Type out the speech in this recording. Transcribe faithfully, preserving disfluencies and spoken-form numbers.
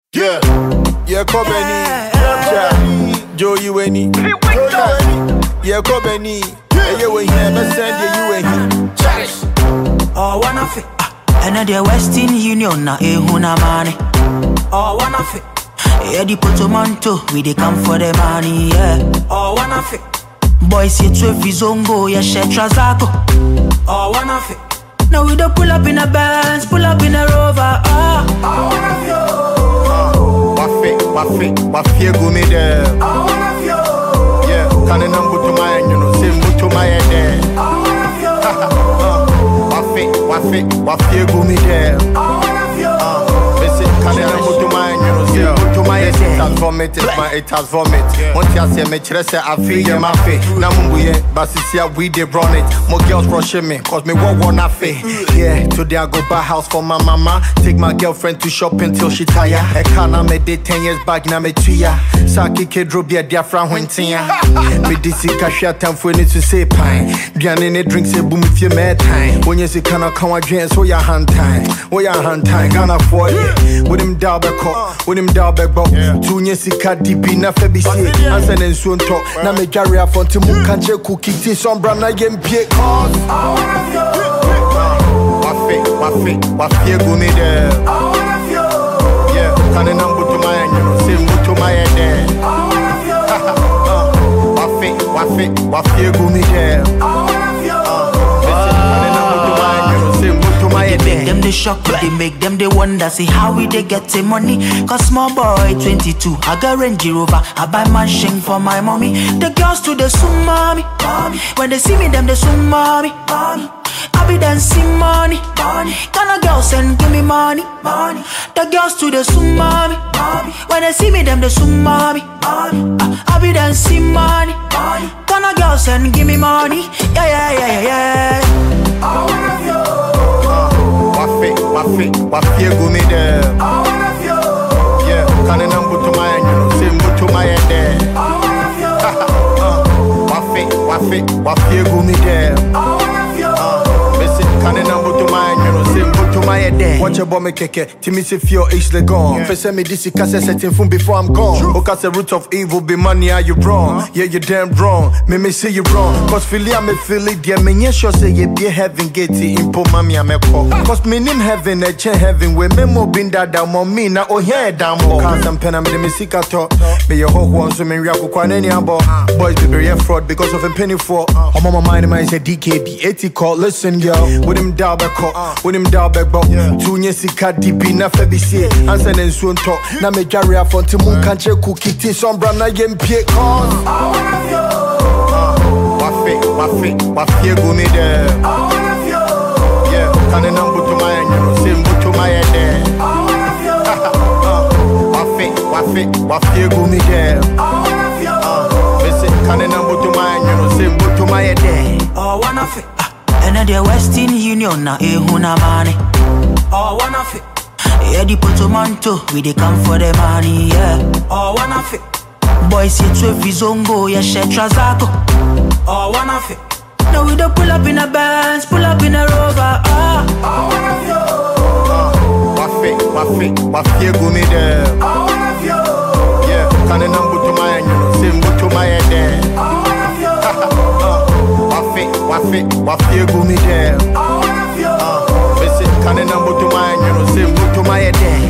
Yeah, yeah, Kobeni, Joey Weni, yeah, Kobeni, yeah, you ain't never send you ain't Charles. Oh, one of it, and the Western Union na ehuna money. Oh, one of it, yeah, the Potomanto, we they come for the money, yeah. Oh, one of it, boys here to Fizongo, yeah, share Trazako. Oh, one of it, now we don't pull up in a Benz, pull up in a Rover. Oh, oh one of you. Wafe, wafe, wafe go me there. Oh, one of you. Yeah, can you number to my you know, say move to my head there. Oh, one of you. Wafe, wafe, wafe go me there. Oh, one of you. Listen, can you number to my you know, say move to my head there. It has vomit, it's my it has vomit. Once you say me chere say I feel yeah my face. Now mumbu yeah, but see we dey run it. More girls rushing me, cause me walk one afe. Yeah, today I go buy house for my mama. Take my girlfriend to shopping till she tire. I can't me date ten years back now me two ya. Saki kedro be a dear friend when tia. Me disi kashia time for need to say pine. Diane ne drink say boom if you mad time. When you see kana come drink so your hand time. Oh your hand time Ghana for you. With him down back up, with him down back up. Two years see Cardi B na febi say. Answer and so on top. Na me carry a phone to move can't check cookie tea some brand na game pay cause. Wafe, wafe, wafe go me there. Oh, one of you. Yeah, can you number to my you know, say move to my head there. Oh, one of you. Wafe, wafe, wafe go me there. Oh, one of you. Listen, can you number to my you know, say move to my head They there. make them the shock, but they make them the wonder. See how we they get the money. Cause small boy twenty-two, I got Range Rover, I buy mansion for my mommy. The girls to the soon mommy. When they see me, them they soon mommy. I be dancing money. Can a girl send give me money? The girls to the soon mommy. When they see me, them they soon mommy. I be dancing money. Can a girl send give me money? Yeah, yeah, yeah, yeah, yeah. I wanna feel. Wafe, wafe, wafe go me there. I wanna feel. Yeah, can you number to my you know, say move to my head there. I wanna feel. Wafe, wafe, wafe go me there. I wanna feel. Listen, can you number to my you know, say move to my head there. Watch your bomb me keke, Timmy say feel age le gone. First me this cassette setting phone before I'm gone. Because the root of evil be money, are you wrong? Yeah, you damn wrong. Me me say you wrong. Cause Philly I me feel it, dear me yeah sure say you be heaven gate in po mami I me call. Cause me name heaven, a chain heaven, we me mo bin that down on me na oh yeah down more. Cause I'm pen I'm the me sick at all. Me your whole one so me react kwa any abo. Boys be very fraud because of a penny for. I'm on my mind, man say D K B eighty call. Listen yo, with him down back up, with him down back up. Two years see Cardi B na febi say. Answer and so on top. Na me carry a phone to moon can't check cookie tea some brand na game pay cause. Wafe, wafe, wafe go me there. Yeah, can you number to my you know, say move to my head there. Wafe, wafe, wafe go me there. Listen, can you number to my you know, say move to my head there. Oh, one of it. And the Western Union na ehuna money. Oh, one of it. Yeah, the Potomanto, we they come for the money, yeah. Oh, one of it. Boys here to Fizongo, yeah, share Trazako. Oh, one of it. Now we don't pull up in a Benz, pull up in a Rover. Oh, oh one of you. Wafe, wafe, wafe go me there. Oh, one of you. Yeah, can you number to my you know, say move to my head there. Oh, one of you. Wafe, wafe, wafe go me there. Oh, one of you. Listen, can you number to my you know, say move to my head there.